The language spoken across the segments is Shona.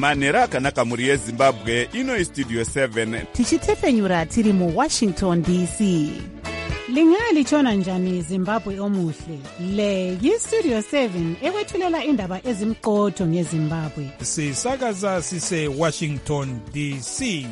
manhero akanaka mhuri yezimbabwe. Ino istudio 7 tichitefenyura tiri muwashington dc. Lingalitshona njani Zimbabwe omuhle? Le yistudio 7 ekwethulela indaba ezimqotho ngeZimbabwe. Sisakaza sise Washington DC.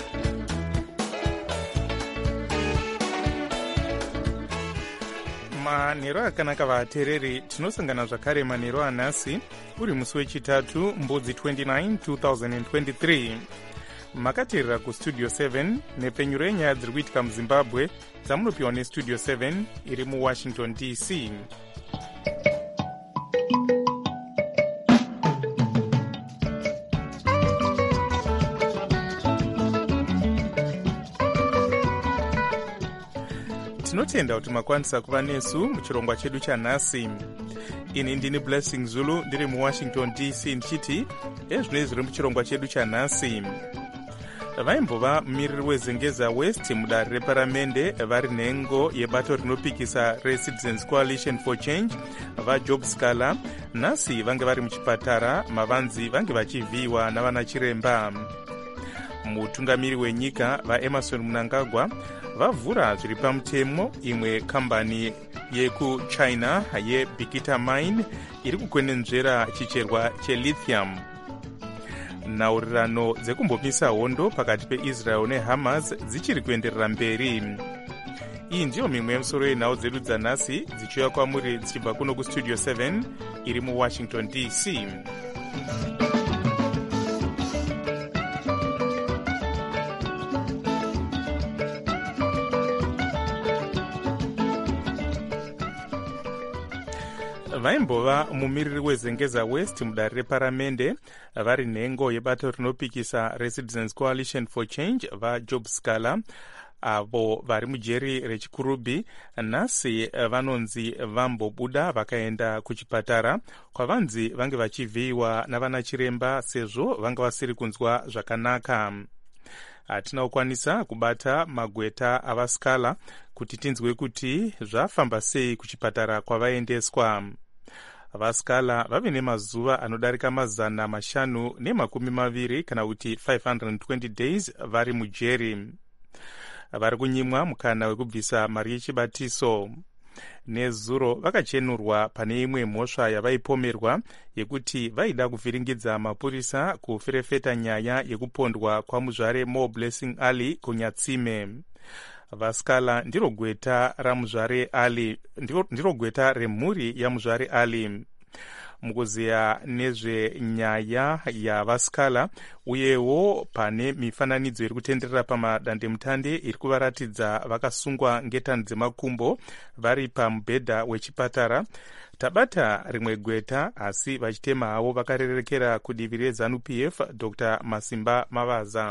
Manhero akanaka vatereri, tinosangana zvakare manhero anhasi uri musi wechitatu mbudzi 29 2023. Makateerera kustudio 7 nepfenyuro yenyaya dziri kuitika muzimbabwe dzamunopiwa nestudio 7 iri muwashington dc. Tinotenda kuti makwanisa kuva nesu muchirongwa chedu chanhasi. Ini ndini Blessing Zulu ndiri muwashington dc ndichiti ezvinoi zviri muchirongwa chedu chanhasi. Vaimbova mumiriri wezengeza west mudare reparamende vari nhengo yebato rinopikisa reCitizens Coalition for Change vaJob Scala nhasi vange vari muchipatara mavanzi vange vachivhiyiwa navana chiremba. Mutungamiri wenyika vaEmerson Mnangagwa vavhura zviri pamutemo imwe kambani yekuchina yeBikita Mine iri kukwenenzvera chicherwa chelithium. Nhaurirano dzekumbomisa hondo pakati peIsrael neHamas dzichiri kuenderera mberi. Iyi ndiyo mimwe yemusoro yenhau dzedu dzanhasi dzichiuya kwamuri dzichibva kuno kustudio 7 iri muwashington dc. Vaimbova mumiriri wezengeza west mudare reparamende vari nhengo yebato rinopikisa reCitizens Coalition for Change vaJob Scala avo vari mujeri rechikurubi nhasi vanonzi vambobuda vakaenda kuchipatara kwavanzi vange vachivhiyiwa navana chiremba sezvo vanga vasiri kunzwa zvakanaka. Hatina kukwanisa kubata magweta avaScala kuti tinzwe kuti zvafamba sei kuchipatara kwavaendeswa. VaScala vave nemazuva anodarika 520 kana kuti 520 days vari mujeri. Vari kunyimwa mukana wekubvisa mari yechibatiso. Nezuro vakachenurwa pane imwe mhosva yavaipomerwa yekuti vaida kuvhiringidza mapurisa kuferefeta nyaya yekupondwa kwamuzvare Mo Blessing Ali kunyatsime. VaScala ndiro gweta ramuzvare Ali, ndiro gweta remhuri yamuzvare Ali. Mukuziya nezvenyaya yavaScala uyewo pane mifananidzo iri kutenderera pamadandemutande iri kuvaratidza vakasungwa ngetani dzemakumbo vari pamubhedha wechipatara. Tabata rimwe gweta asi vachitema havo vakarerekera kudivi reZANU-PF Dr. Masimba Mavaza.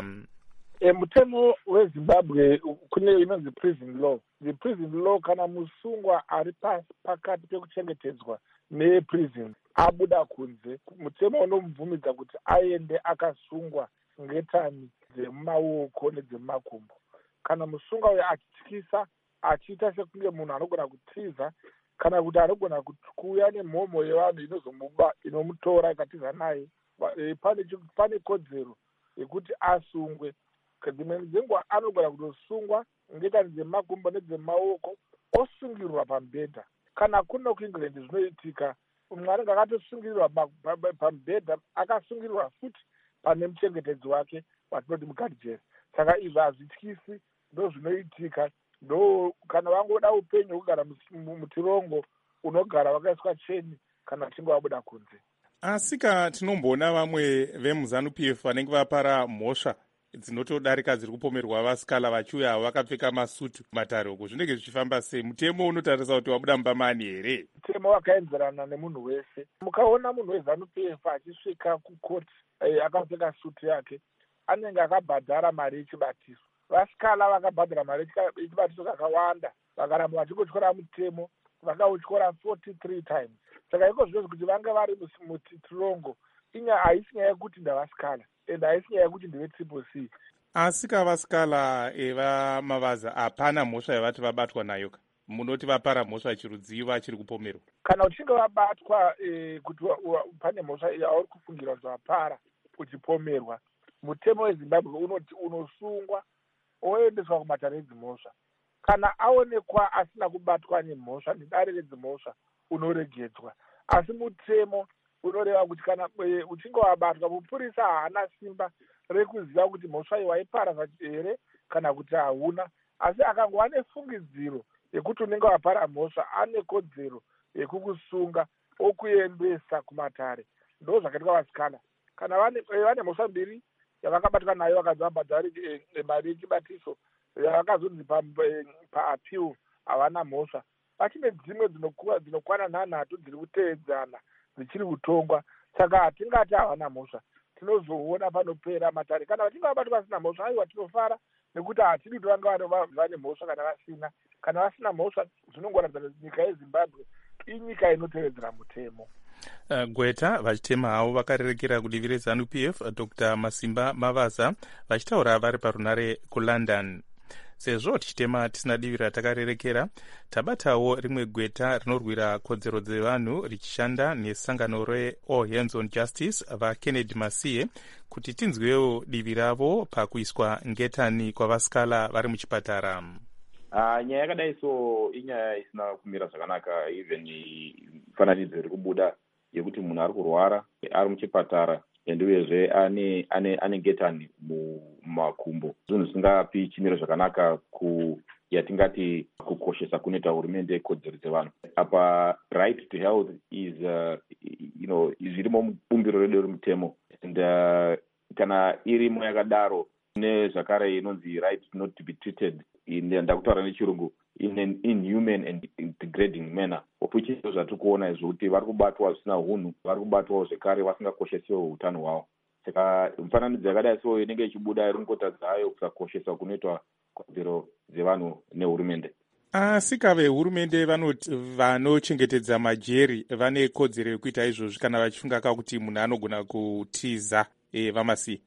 Mutemo weZimbabwe kune inonzi prison law. The prison law kana musungwa ari pakati pekuchengetedzwa neprison abuda kunze, mutemo unomubvumidza kuti aende akasungwa ngetani dzemumaoko nedzemumakumbo. Kana musungwa uyo achityisa achiita sekunge munhu anogona kutiza kana kuti anogona kuuya nemhomho yevanhu inozomuba inomutora ikatiza naye, pane kodzero yekuti asungwe. Dzimwe dzenguva anogona kutosungwa ngetani dzemakumbo nedzemumaoko osungirwa pamubhedha. Kana kuno kuEngland zvinoitika umwe anenge akatosungirirwa pamubhedha akasungirirwa futi pane muchengetedzi wake watinoti mukadhijeri. Saka izvi hazvityisi, ndo zvinoitika. Ndo kana vangoda upenyu hwekugara mutirongo unogara vakaiswa cheni kana vachinge vabuda kunze. Asika tinomboona vamwe vemuZANU-PF vanenge vapara mhosva dzinotodarika dziri kupomerwa vaScala vachiuya vakapfeka masutu matare uko, zvinenge zvichifamba sei? Mutemo unotarisa kuti wabuda mubamani here? Mutemo wakaenzerana nemunhu wese. Mukaona munhu weZANU-PF achisvika kukoti akapfeka sutu yake, anenge akabhadhara mari yechibatiso. VaScala vakabhadhara mari yechibatiso kakawanda, vakaramba vachingotyora mutemo, vakautyora 43 times. Saka iko zvozvo kuti vange vari mutirongo haisi nyaya yekuti ndavaScala and haisi nyaya yekuti ndevetriple C. Asika vaScala evamavaza hapana mhosva yavati vabatwa nayo. Munoti vapara mhosva chirudzii vachiri kupomerwa? Kana uchinge vabatwa kuti pane mhosva yauri kufungira kuti vapara, uchipomerwa. Mutemo weZimbabwe unoti unosungwa oendeswa kumatare edzimhosva. Kana aonekwa asina kubatwa nemhosva nedare redzimhosva unoregedzwa. Asi mutemo unoreva kuti kana uchinge wabatwa, mupurisa haana simba rekuziva kuti mhosva iyi waipara here kana kuti hauna. Asi akangova nefungidziro yekuti unenge wapara mhosva, ane kodzero yekukusunga okuendesa kumatare. Ndo zvakaitwa vasikana. Kana vane mhosva mbiri yavakabatwa nayo vakadzi vabhadhari mari yechibatiso yakazonzi paappeal havana mhosva, pachine dzimwe dzinokwana 3 dziri kuteedzana dzichiri kutongwa. Saka hatingati havana mhosva, tinozoona panopera matare. Kana vachinge vabatwa vasina mhosva, aiwa tinofara, nekuti hatidi kuti vanga vane mhosva kana vasina. Kana vasina mhosva, zvinongoratidza kuti nyika yeZimbabwe inyika inotevedzera mutemo. Gweta vachitema havo vakarerekera kudivi reZANU-PF Dr. Masimba Mavaza vachitaura vari parunare kuLondon. Sezvo tichitema tisina divi ratakarerekera, tabatawo rimwe gweta rinorwira kodzero dzevanhu richishanda nesangano reAll Hands on Justice vaKennedy Masiye kuti tinzwewo divi ravo pakuiswa ngetani kwavasikala vari muchipatara. Nyaya yakadai so inyaya isina kumira zvakanaka. Even fananidzo iri kubuda yekuti munhu ari kurwara ari muchipatara ende uyezve ane ngetani mumakumbo, zvinhu zvisingapi chimiro zvakanaka yatingati kukoshesa kunoita hurumende kodzero dzevanhu. Apa right to health is zvirimo mubumbiro redu remutemo, and kana irimo yakadaro nezvakare inonzi right not to be treated ndakutaura nechirungu in an inhuman and degrading manner, which is zvatiri kuona izvoti vari kubatwa zvisina unhu, vari kubatwawo zvekare vasingakoshesiwo utano hwavo. Saka mufananidzo yakadai so inenge ichibuda iri ngota hayo kusakoshesa kunoitwa kodzero dzevanhu nehurumende. Asi kave hurumende vanochengetedza majeri vane kodzero yekuita izvozvi kana vachifunga kuti munhu anogona kutiza vamasi.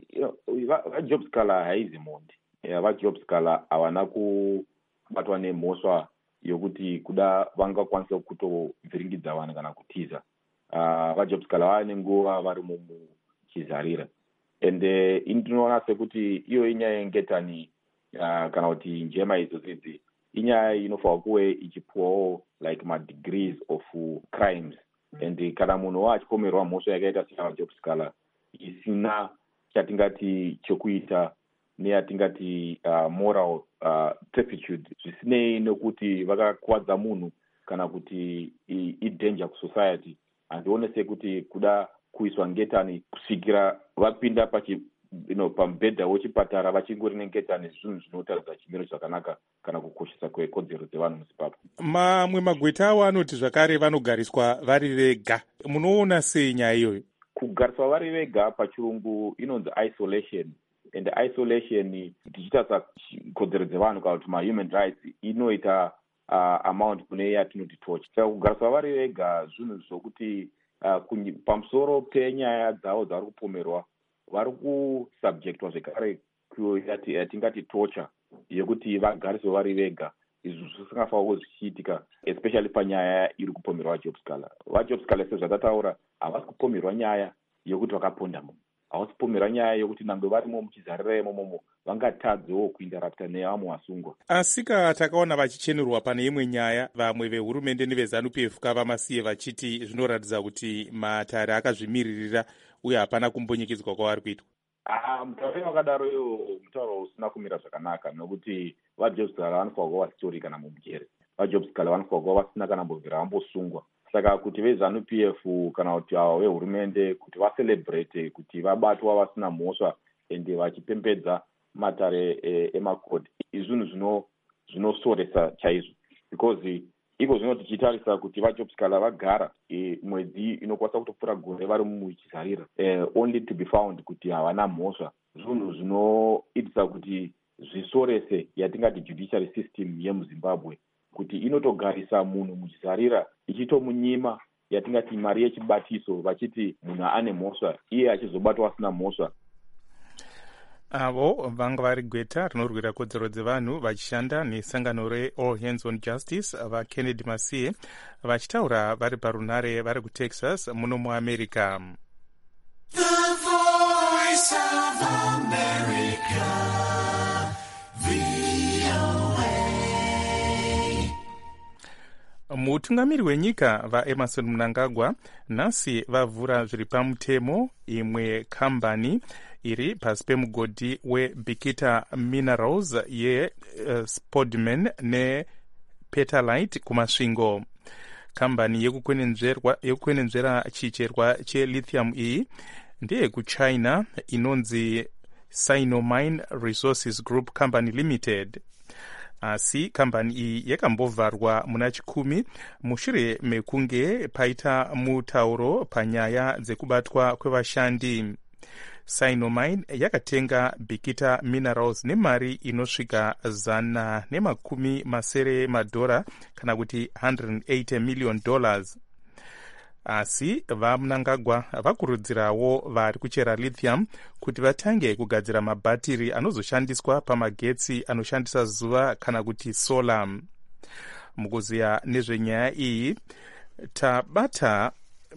Vajobs Kala haizi mondi. Vajobs Kala havana kubatwa nemhosva yokuti kuda vangakwanisa kutovhiringidza vanhu kana kutiza. Vajobs Kala vane nguva vari muchizarira. Ende ndinoona sekuti iyo inyaya yengetani kana kuti njema idzodzi inyaya inofanirwa kuve ichipuwawo like madegrees of crimes. And kana munhu achipomerwa mhosva yakaita sevajobs Kala isina chatingati chokuita neyatingati moral turpitude, zvisinei nekuti vakakuwadza munhu kana kuti idanger kusociety, handione sekuti kuda kuiswa ngetani kusvikira vapinda pamubhedha wechipatara vachingori nengetani zvinhu zvinotaridza chimiro chakanaka kana kukoshesa kwekodzero dzevanhu muZimbabwe. Mamwe magweta avo anoti zvakare vanogariswa vari vega. Munoona sei nyaya iyoyo? Kugariswa vari vega pachirungu inonzi isolation, and isolation tichitarisa kodzero dzevanhu kana kuti mahuman rights inoita amount kune yatinoti torture. Saka kugariswa vari vega zvinhu zvokuti pamusoro penyaya dzavo dzavari kupomerwa vari kusubjectwa zvekare yatingati torture yekuti vagariswe vari vega. Izvi zvisingafanirwa zvichiitika, especially panyaya iri kupomerwa Jobs Kala. VaJobs Kala sezvatataura havasi kupomerwa nyaya yokuti vakaponda munhu, havasi kupomerwa nyaya yokuti nangwe varimo muchizarira imomo vangatadzewo kuindarapta nevamwe vasungwa. Asika takaona vachichenerwa pane imwe nyaya, vamwe vehurumende neveZANU-PF kavamasiye vachiti zvinoratidza kuti matare akazvimiririra uye hapana kumbonyikidzwa kwavari kuitwa. Mutauro wakadaro iyo mutauro usina kumira zvakanaka, nokuti vaJobs Kala vanofanirwa kuva vasitori kana mumujere. VaJobs Kala vanofanirwa kuva vasina kana mbobvira vambosungwa. Saka kuti veZANU-PF kana kuti avo vehurumende kuti vacelebrate kuti vabatwa vasina mhosva ende vachipembedza matare emakodhi, izvinhu zvinosoresa chaizvo, because iko zvino tichitarisa kuti vaJobs Kala vagara mwedzi inokwanisa kutopfuura gore vari muchizarira only to be found kuti havana mhosva. Zvinhu zvinoitisa kuti zvisorese yatingati judiciary system yemuZimbabwe, kuti inotogarisa munhu muchizarira ichitomunyima yatingati mari yechibatiso vachiti munhu ane mhosva iye achizobatwa asina mhosva. Avo vanga vari gweta rinorwira kodzero dzevanhu vachishanda nesangano reAll Hands on Justice vaKennedy Masiye vachitaura vari parunare vari kuTexas muno muAmerica. The Voice Voice of America, VOA. mutungamiri wenyika vaemerson mnangagwa nhasi vavhura zviri pamutemo imwe kambani iri pasi pemugodhi webikita minerals yespodman nepetalite kumasvingo. kambani yekukwenenzvera chicherwa chelithium iyi ndeyekuchina inonzi Sinomine Resources Group Company Limited. Asi kambani iyi yakambovharwa muna chikumi mushure mekunge paita mutauro panyaya dzekubatwa kwevashandi. Sinomine yakatenga Bikita Minerals nemari inosvika $170 kana kuti $180 million. Asi vaMnangagwa vakurudzirawo vari kuchera lithium kuti vatange kugadzira mabhatiri anozoshandiswa pamagetsi anoshandisa zuva kana kuti solar. Mukuziya nezvenyaya iyi tabata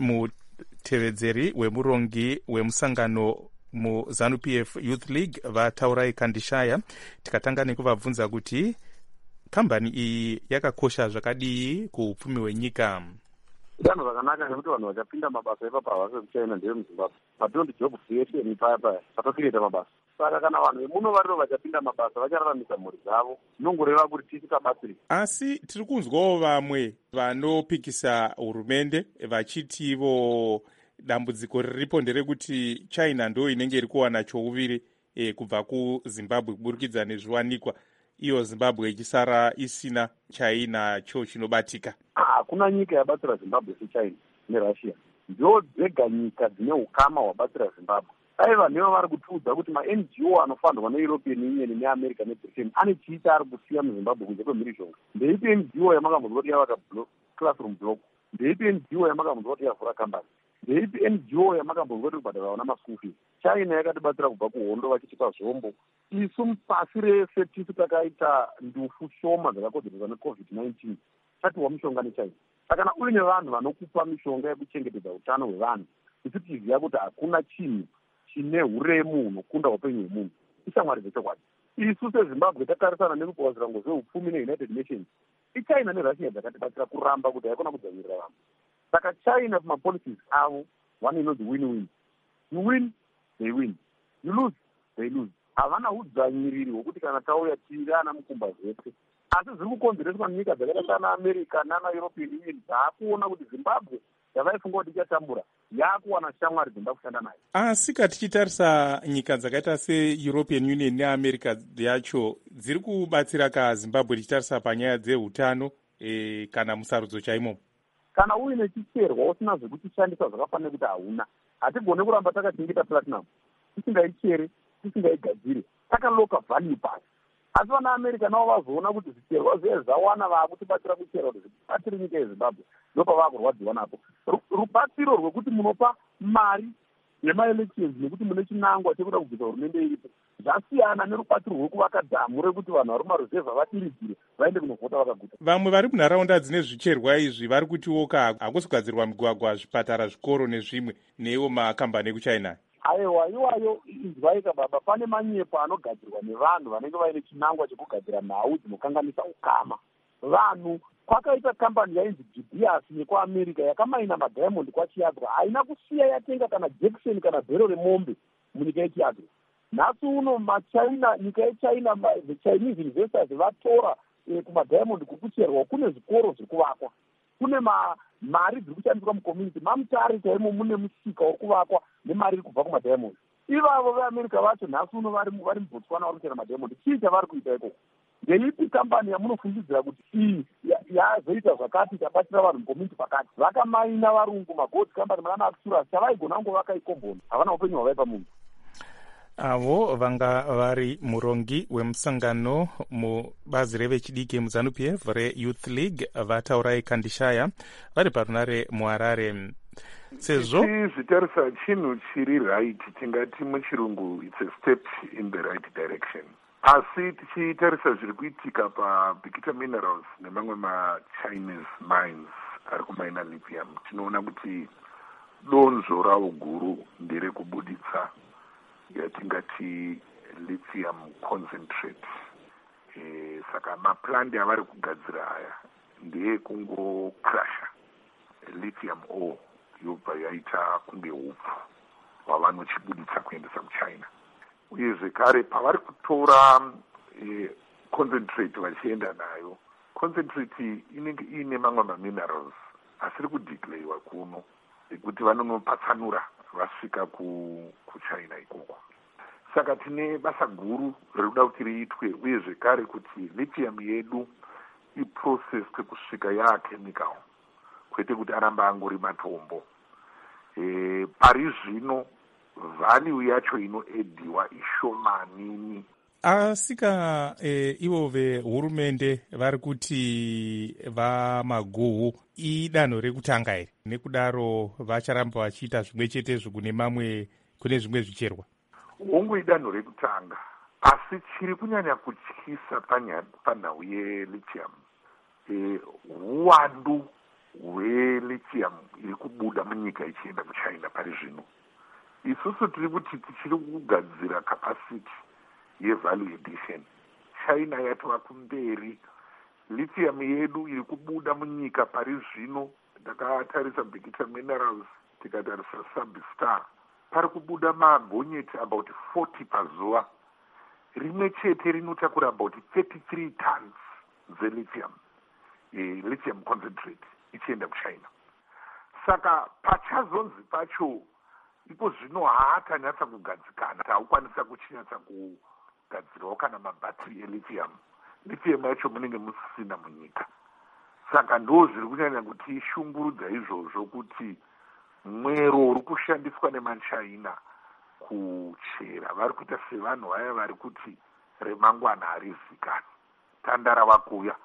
mutevedzeri wemurongi wemusangano muZANU-PF Youth League vaTaurai Kandishaya, tikatanga nekuvabvunza kuti kambani iyi yakakosha zvakadii kuupfumi hwenyika. Danho rakanaka nekuti vanhu vachapinda mabasa ipapa havasi vekuchina ndeve muZimbabwe. Patinondi job creation paya patokireta mabasa. Saka kana vanhu vemuno varivo vachapinda mabasa vachararamisa mhuri dzavo, zvinongoreva kuti tisikabatsiri. Asi tiri kunzwawo vamwe vanopikisa hurumende vachitivo dambudziko riripo nderekuti China ndo inenge iri kuwana chouviri kubva kuZimbabwe kuburikidza nezviwanikwa, iyo Zimbabwe ichisara isina chainacho chinobatika. Hakuna nyika yabatsira Zimbabwe seChina neRussia. Ndo dzega nyika dzine ukama hwabatsira Zimbabwe. Aiva nevo vari kutiudza kuti ma-NGO anofandwa neEuropean Union neAmerica neBritain ane chiita ari kusiya muZimbabwe kunze kwemhirishonga. Ndeipi NGO yamakambonzwa kuti yavaka classroom block? Ndeipi NGO yamakambonzwa kuti yavhura kambani? Ndeipi NGO yamakambonzwa kuti kubhadhara vana maschool fees? China yakatibatsira kubva kuhondo vachitipa zvombo. Isu pasi rese tisu takaita ndufu shoma dzakakodzerwa neCovid-19 tatiwa mishonga neChina. Saka kana uine vanhu vanokupa mishonga yekuchengetedza utano hwevanhu, isu tiziva kuti hakuna chinhu chine huremu hunokunda upenyu hwemunhu. Ishamwari dzechokwadi. Isu seZimbabwe tatarisana nekupawazira zveupfumi neUnited Nations. iChina neRussia dzakatibatsira kuramba kuti haikona kudzanyirira vanhu. Saka China kumapolicies avo one inonzi win-win. You win, they win. You lose, they lose. Havana hudzanyiriri hwokuti kana tauya tiri ana mukumba zvese. Asi zviri kukonzereswa nyika dzakaita sana America nana European Union dzaakuona kuti Zimbabwe yavaifunga kuti ichatambura yakuwana shamwari dzinoda kushanda nayo. Asi tichitarisa nyika dzakaita seEuropean Union neAmerica yacho dziri kubatsira kaZimbabwe tichitarisa panyaya dzeutano kana musarudzo chaimo. Kana uine chicherwa usina zvekuchishandisa zvakafanira kuti hauna, hatigone kuramba takachengeta platinum tisingaicheri tisingaigadzire takaloka value pasi. Asi vana America navo vazoona kuti zvicherwa zviye zvawana vaakutibatsira kuchera kuti zvibatsire nyika yeZimbabwe, ndopavakurwadziwa napo. Rubatsiro rwekuti munopa mari yemaelections nekuti mune chinangwa chekuda kubvisa hurumende iripo zvasiyana nerubatsiro rwekuvaka dhamu rekuti vanhu vari mumaruzevha vadiridzire vaende kunovhota vakaguta. Vamwe vari munharaunda dzine zvicherwa izvi vari kutiwoka hakusi kugadzirwa migwagwa, zvipatara, zvikoro nezvimwe neiwo makambani ekuchina. Aiwa, iwayo izwaika baba, pane manyepo anogadzirwa nevanhu vanenge vaine chinangwa chekugadzira nhau dzinokanganisa ukama. Vanhu kwakaita kambani yainzi Dubious yekuAmerica yakamaina madiamond kwaChiagro, haina kusiya yatenga kana Jackson kana bhero remombe munyika yeChiagro. Nhasi uno maChina, nyika yeChina, the Chinese investors vatora kumadiamond kukucherwa, kune zvikoro zviri kuvakwa, kune mari dziri kushandiswa mucommunity, mamutare chaimo mune musika wokuvakwa nemari iri kubva kumadiamond. Ivavo veAmerica vacho nhasi uno vari muBotswana vari kuchera madiamond. Chii chavari kuita ikoko? Ndeipi kambani yamunofungidzira kuti iyi yazoita zvakati chabatsira vanhu mucommunity pakati? Vakamaina varungu magold company mwana Axurus chavaigona kungovaka ikomboni, havana upenyu hwavaipa munhu. Avo vanga vari murongi wemusangano mubazi revechidiki muZANU-PF reYouth League vaTaurai Kandishaya vari parunare muHarare. Sezvo tichitarisa chinhu chiri right, tingati muchirungu it's a step in the right direction. Asi tichitarisa zviri kuitika paBikita Minerals nemamwe maChinese mines ari kumaina lithium, tinoona kuti donzvo ravo guru nderekubuditsa yatingati lithium concentrate. Saka maplandi avari kugadzira aya ndeekungokrasha lithium ore yobva yaita kunge upfu hwavanochibuditsa kuendesa kuchina. Uye zvekare pavari kutora concentrate vachienda nayo, concentrate inenge iine mamwe maminerals asiri kudeclarewa kuno ekuti vanonopatsanura vasvika kuchina ikoko. Saka tine basa guru rikuda kuti riitwe, uye zvekare kuti lithium yedu iprocessed kusvika yaachemical, kwete kuti aramba angori matombo. Pari zvino value yacho inoediwa ishomanini. Asika ivo vehurumende vari kuti vamaguhu idanho rekutanga here, nekudaro vacharamba vachiita zvimwe chetezvo kune zvimwe zvicherwa? Hongu idanho rekutanga, asi chiri kunyanya kutyisa panhau yelithium uwandu hwelithium iri kubuda munyika ichienda kuchina pari zvino. Isusu tiri kuti tichiri kugadzira capacity yevalue addition. China yatova kumberi. Lithium yedu iri kubuda munyika pari zvino, takatarisa Bikita Minerals, tikatarisa Substar, pari kubuda magonyeti about 40 pazuva. Rimwe chete rinotakura about 33 tons zelithium, lithium concentrate ichienda kuchina. Saka pachazonzi pacho ipo zvino haatanyatsa kugadzikana, haukwanisa kuchinyatsa kugadzirawo kana mabhatiri elithium. Lithium yacho munenge musisina munyika. Saka ndo zviri kunyanya kuti shungurudza izvozvo kuti mwero uri kushandiswa nemachina kuchera vari kuita sevanhu vaya vari kuti remangwana harizikani, tandara vakuya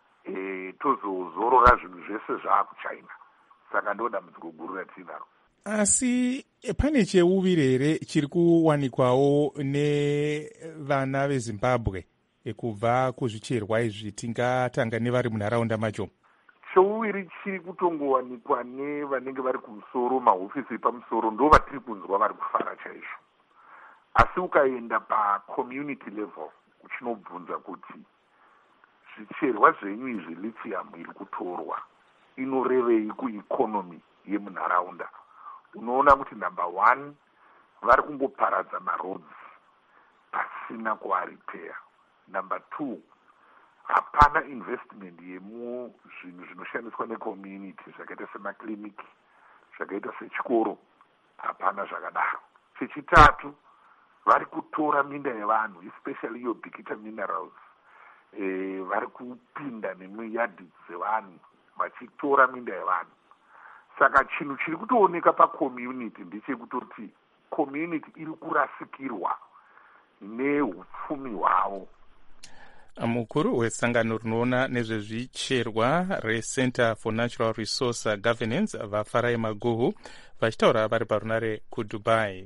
tozozorora zvinhu zvese zvaakuchina. Saka ndo dambudziko guru ratinaro. Asi pane cheuviri here chiri kuwanikwawo nevana veZimbabwe kubva kuzvicherwa izvi, tingatanga nevari munharaunda macho? Cheuviri chiri kutongowanikwa nevanenge vari kumusoro, mahofisi epamusoro, ndo vatiri kunzwa vari kufara chaizvo. Asi ukaenda pacommunity level uchinobvunza kuti zvicherwa zvenyu izvi lithium iri kutorwa inorevei kueconomy yemunharaunda, unoona kuti number 1 vari kungoparadza maroads pasina kuaripeya. Number 2, hapana investment yemuzvinhu zvinoshandiswa necommunity zvakaita semakliniki, zvakaita sechikoro, hapana zvakadaro. Chechitatu, vari kutora minda yevanhu, especially iyo Bikita Minerals, vari kupinda nemuyadhi dzevanhu vachitora minda yevanhu. Saka chinhu chiri kutooneka pacommunity ndechekutoti community iri kurasikirwa neupfumi hwavo. Mukuru wesangano rinoona nezvezvicherwa reCenter for Natural Resource Governance vaFarai Maguhu vachitaura vari parunare kuDubai.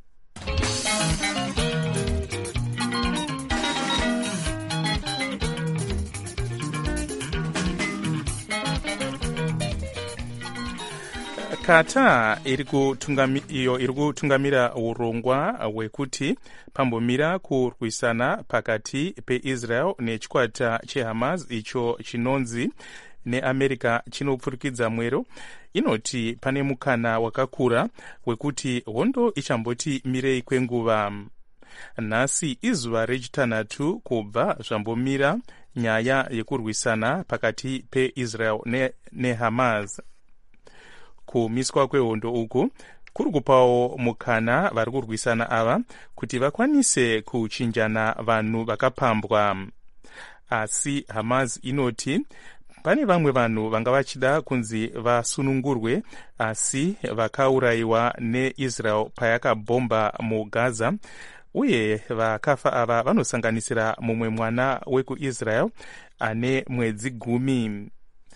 Qatar iri kutungamira urongwa hwekuti pambomira kurwisana pakati peIsrael nechikwata cheHamas icho chinonzi neAmerica chinopfurikidza mwero, inoti pane mukana wakakura wekuti hondo ichamboti mirei kwenguva. Nhasi izuva rechitanhatu kubva zvambomira nyaya yekurwisana pakati peIsrael neHamas. Kumiswa kwehondo uku kuri kupawo mukana vari kurwisana ava kuti vakwanise kuchinjana vanhu vakapambwa. Asi Hamas inoti pane vamwe vanhu vanga vachida kunzi vasunungurwe asi vakaurayiwa neIsrael payakabhomba muGaza, uye vakafa ava vanosanganisira mumwe mwana wekuIsrael ane mwedzi 10.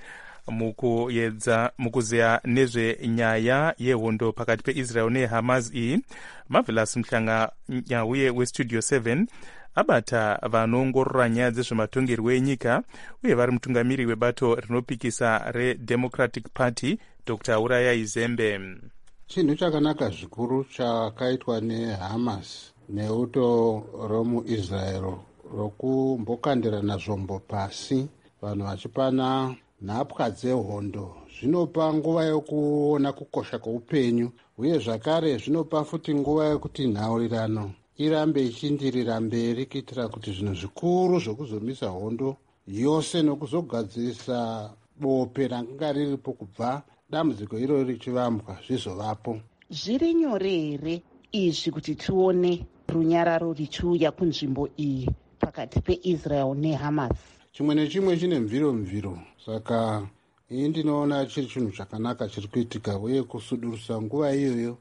Mukuzeya nezvenyaya yehondo pakati peIsrael neHamas iyi, Marvelous Mhlanga-Nyauye weStudio 7 abata vanoongorora nyaya dzezvematongerwo enyika uye vari mutungamiri webato rinopikisa reDemocratic Party, Dr. Uraya Izembe. Chinhu chakanaka zvikuru chakaitwa neHamas neuto romuisrael rokumbokandirana zvombo pasi, vanhu vachipana nhapwa dzehondo, zvinopa nguva yokuona kukosha kweupenyu, uye zvakare zvinopa futi nguva yokuti nhaurirano irambe ichindirira mberi kuitira kuti zvinhu zvikuru zvokuzomisa hondo yose nokuzogadzirisa bope ranga riripo kubva dambudziko irori richivambwa zvizovapo. Zviri nyore here izvi kuti tione runyararo richiuya kunzvimbo iyi pakati peIsrael neHamas? Chimwe nechimwe chine mviro, saka iyi ndinoona chiri chinhu chakanaka chiri kuitika, uye kusudurisa nguva iyoyo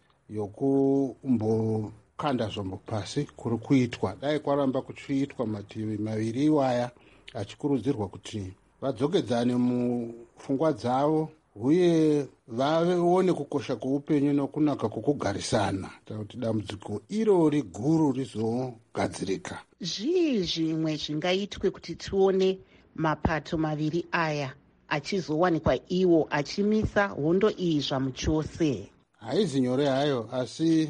yokumbokanda zvombo pasi kuri kuitwa. Dai kwaramba kuchiitwa mativi maviri iwaya achikurudzirwa kuti vadzokedzane mupfungwa dzavo uye vaone kukosha kweupenyu nokunaka kwokugarisana kuti dambudziko irori guru rizogadzirika. Zvii zvimwe zvingaitwe kuti tione mapato maviri aya achizowanikwa iwo achimisa hondo iyi zvamuchose? Haizi nyore hayo, asi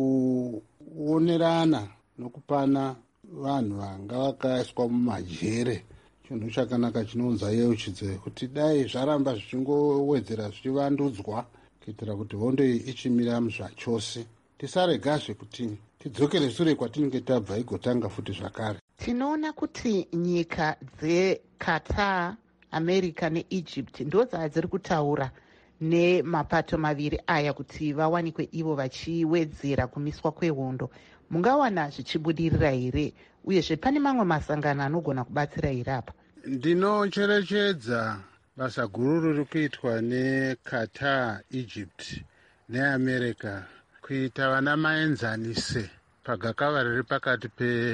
kuonerana nokupana vanhu vanga vakaiswa mumajere chinhu chakanaka chinounza yeuchidze kuti dai zvaramba zvichingowedzera zvichivandudzwa kuitira kuti hondo iyi ichimira zvachose, tisaregazve kuti tidzokere sure kwatinenge tabva igotanga futi zvakare. Tinoona kuti nyika dzeQatar, America neEgypt ndo dziri kutaura nemapato maviri aya kuti vawanikwe ivo vachiwedzera kumiswa kwehondo. Mungawana zvichibudirira here, uyezve pane mamwe masangano anogona kubatsira here apa? Ndinocherechedza basa guru riri kuitwa neQatar, Egypt neAmerica kuita vana maenzanise pagakava riri pakati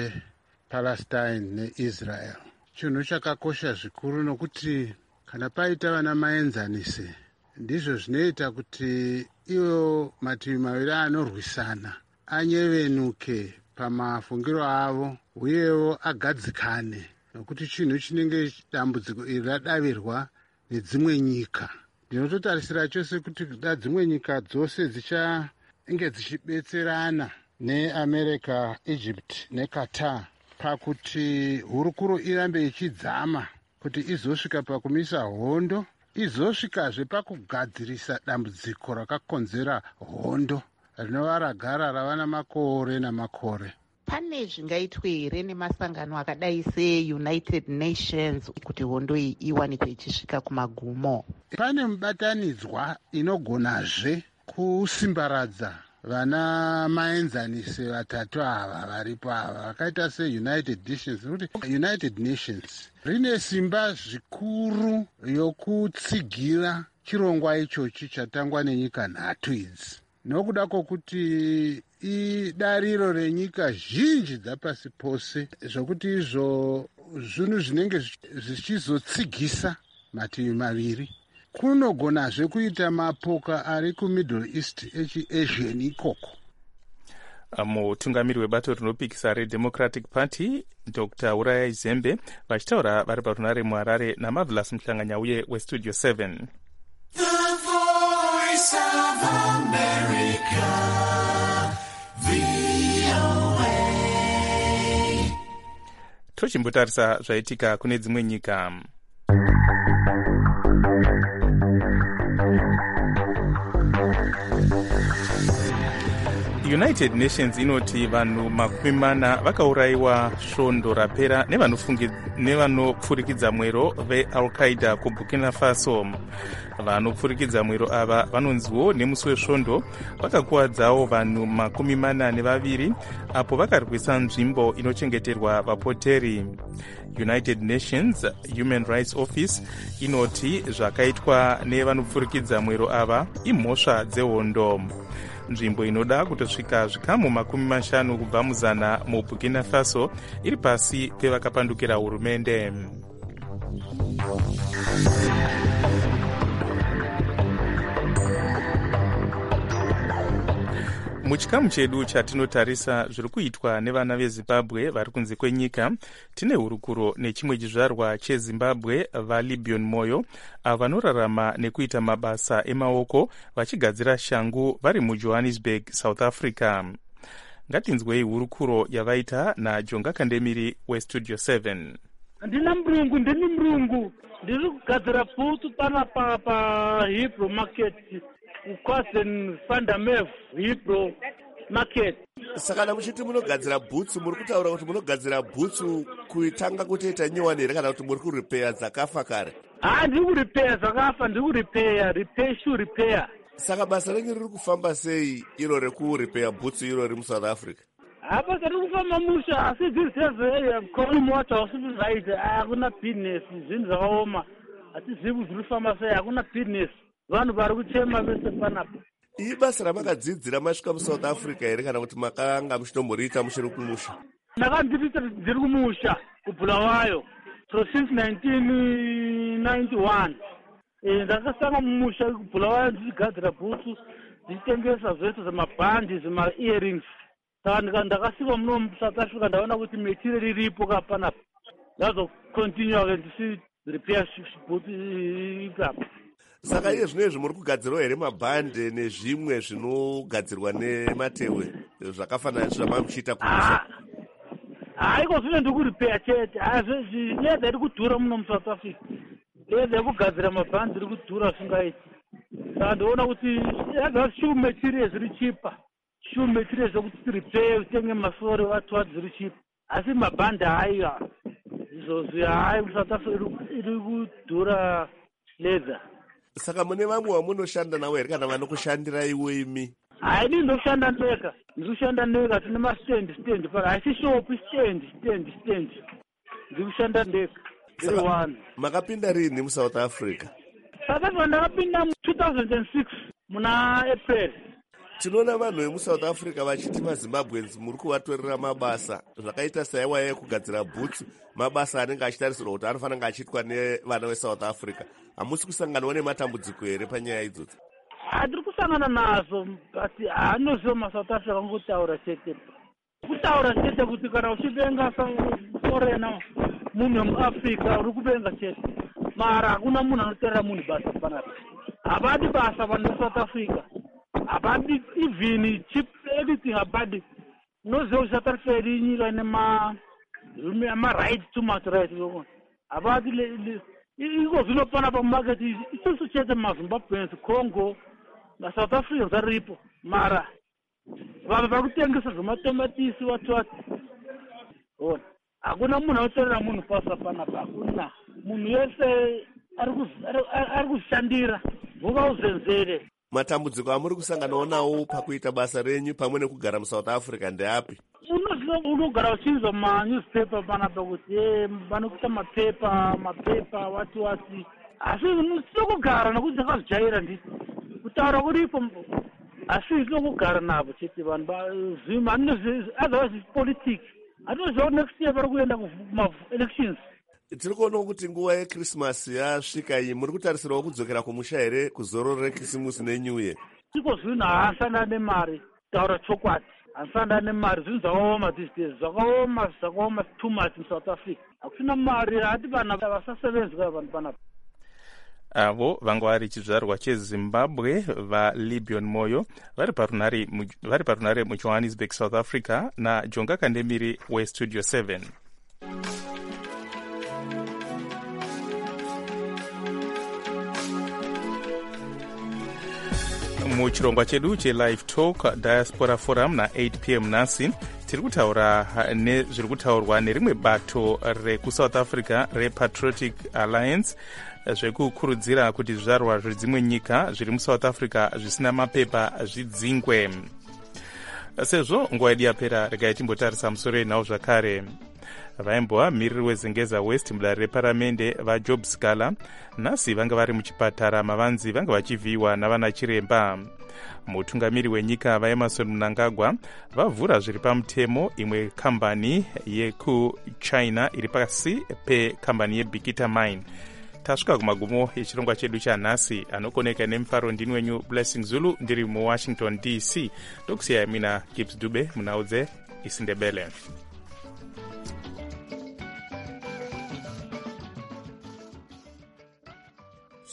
pePalestine neIsrael. Chinhu chakakosha zvikuru nokuti kana paita vana maenzanise ndizvo zvinoita kuti iwo mativi maviri anorwisana anyevenuke pamafungiro avo uyewo agadzikane, nokuti chinhu chinenge dambudziko iri radavirwa nedzimwe nyika. Ndinototarisira chose kuti dzimwe nyika dzose dzichange dzichibetserana neAmerica, Egypt neQatar pakuti hurukuro irambe ichidzama kuti izosvika pakumisa hondo, izosvikazve pakugadzirisa dambudziko rakakonzera hondo rinova ragara rava namakore namakore. Pane zvingaitwe here nemasangano akadai seUnited Nations kuti hondo iyi iwanikwe ichisvika kumagumo? Pane mubatanidzwa inogonazve kusimbaradza vana maenzanise vatatu ava varipo ava vakaita seUnited Nations, kuti United Nations rine simba zvikuru yokutsigira chirongwa ichochi chatangwa nenyika nhatu idzi, nokuda kwokuti idariro renyika zhinji dzapasi pose zvokuti izvo zvinhu zvinenge zvichizotsigisa mativi maviri. Kunogonazve kuita mapoka ari kuMiddle East echiAsian ikoko. Mutungamiri webato rinopikisa reDemocratic Party Dr. Uraya Izembe vachitaura vari parunare muHarare naMarvelous Muhlanganya uye weStudio 7. The Voice of America, VOA. Tochimbotarisa zvaitika kune dzimwe nyika. United Nations inoti vanhu 40 vakaurayiwa svondo rapera nevanopfurikidza mwero veAl-Qaeda kuBurkina Faso. Vanopfurikidza mwero ava vanonziwo nemusi wesvondo vakakuwadzawo vanhu 42 apo vakarwisa nzvimbo inochengeterwa vapoteri. United Nations Human Rights Office inoti zvakaitwa nevanopfurikidza mwero ava imhosva dzehondo. Nzvimbo inoda kutosvika zvikamu 50 kubva muzana muBurkina Faso iri pasi pevakapandukira hurumende. Muchikamu chedu chatinotarisa zviri kuitwa nevana veZimbabwe vari kunze kwenyika, tine hurukuro nechimwe chizvarwa cheZimbabwe vaLibion Moyo avo vanorarama nekuita mabasa emaoko vachigadzira shangu vari muJohannesburg, South Africa. ngatinzwei hurukuro yavaita najonga kandemiri westudio 7. Ndini murungu ndiri kugadzira bhutsu panapa pahebrew market kuquazen fundamev hebrew market. Saka muchiti munogadzira bhutsu, muri kutaura kuti munogadzira bhutsu kuitanga kutoita nyowani here kana kuti muri kuripeya dzakafa kare? Ndiri kuripeya dzakafa, ndiri kuripeya shoe repair. Saka basa renyu riri kufamba sei iro rekuripeya bhutsu iro riri muSouth Africa? Basa riri kufamba musha, asi dziri dzezve column water usiku right, hakuna business, zvinhu zvakaoma. Hatizivi kuti zviri kufamba sei, hakuna business. Vanhu vari kuchema vese panapa. Ibasa ramakadzidzira masvika muSouth Africa here kana kuti makanga muchitomboriita muchiri kumusha? Ndakandirita ndiri kumusha kuBulawayo since 1991. Ndakasanga mumusha kuBulawayo ndichigadzira bhutsu, ndichitengesa zvese zvemabhandi, zvema-earrings. Saka ndakasvika muno muSouth Africa ndaona kuti material iripo kapanapa. Ndazokontinua ndichirepair bhutsu ikapa. Saka iye zvinezvi muri kugadzirawo here mabhande nezvimwe zvinogadzirwa nematehwe zvakafanana zvamamuchiita kumusha? Iko zvino ndikuripeya chete. Leda iri kudhura muno muSouth Africa. Leda yekugadzira mabhandi iri kudhura zvingaiti. Saka ndoona kuti shoe materials iri chipa. Shoe materials zvokuti tirepair utenge masoro watu ziri chipa. Asi mabhandi haiya. Izvozvi hai muSouth Africa iri kudhura leda. Saka mune vamwe vamunoshanda navo here kana vanokushandira iwe imi? Ini ndoshanda ndega. Ndikushanda ndega, tine mastendi paka. Haisi shop, stendi. Ndikushanda ndega. Ndiri one. Makapinda rini muSouth Africa? South Africa ndakapinda 2006 muna April. Tinoona vanhu vemuSouth Africa vachiti maZimbabweans muri kuvatorera mabasa zvakaita saiwa yekugadzira bhutsu, mabasa anenge achitarisirwa kuti anofanira kunge achiitwa nevana veSouth Africa. Hamusi kusanganawo nematambudziko here panyaya idzodzo? Tiri kusangana nazo, but anoziva maSouth Africa kungutaura chete. Kutaura chete kuti kana uchivenga forena munhu wemuAfrica uri kuvenga chete. Mara hakuna munhu anotorera munhu basa panapa. Havadi basa vanhu veSouth Africa. Habadi even cheap anything habadi. Noziva kuti South Africa iri nyika ine ma-right too much right. Habadi iko zvinopana pamarket isusu chete maZimbabweans, Congo naSouth Africa zvaripo. Mara vanhu vari kutengesa zvematomatisi wati. Hakuna munhu anotorera munhu basa panapa, hakuna. Munhu wese ari kuzvishandira vuva uzenzere. Matambudziko amuri kusanganawo nawo pakuita basa renyu pamwe nekugara muSouth Africa ndeapi? Unogara uchinzwa manewspaper panapa kuti vanokuita mapepa wati. Asi sinokugara nokuti ndakazvijaira nditi. Kutaura kuripo asi sinokugara navo chete vanhu zvima otherwise politics. Hatinoziva next year vari kuenda kuma-elections. Tiri kuonawo kuti nguva yeChristmas yasvika iyi, muri kutarisirawo kudzokera kumusha here kuzororo reKrisimusi neNew Year? Iko zvinhu haasanda nemari, taura chokwadi. Haasanda nemari, zvinhu zvakaoma these days, zvakaoma too much muSouth Africa. Hakusina mari, hati vanhu vasasevenzi vanhu panapa. Avo vanga vari chizvarwa cheZimbabwe vaLibion Moyo vari parunare muJohannesburg, South Africa, naJonga Kandemiri weStudio 7. Muchirongwa chedu cheLive Talk Diaspora Forum na8 p.m. nhasi tiri kutaura nezviri kutaurwa nerimwe bato rekuSouth Africa rePatriotic Alliance zvekukurudzira kuti zvizvarwa zvedzimwe nyika zviri muSouth Africa zvisina mapepa zvidzingwe. Sezvo nguva yedu yapera, regai timbotarisa musoro yenhau zvakare. Vaimbova miriri weZengeza West mudare reparamende vaJob Scala nhasi vanga vari muchipatara mavanzi vanga vachivhiyiwa navana chiremba. Mutungamiri wenyika vaEmerson Mnangagwa vavhura zviri pamutemo imwe kambani yekuChina iri pasi pekambani yeBikita Mine. Tasvika kumagumo echirongwa chedu chanhasi. Anokoneka nemufaro ndini wenyu Blessing Zulu ndiri muWashington DC. Ndokusiyai mina Gibbs Dube munhau dzeIsindebele.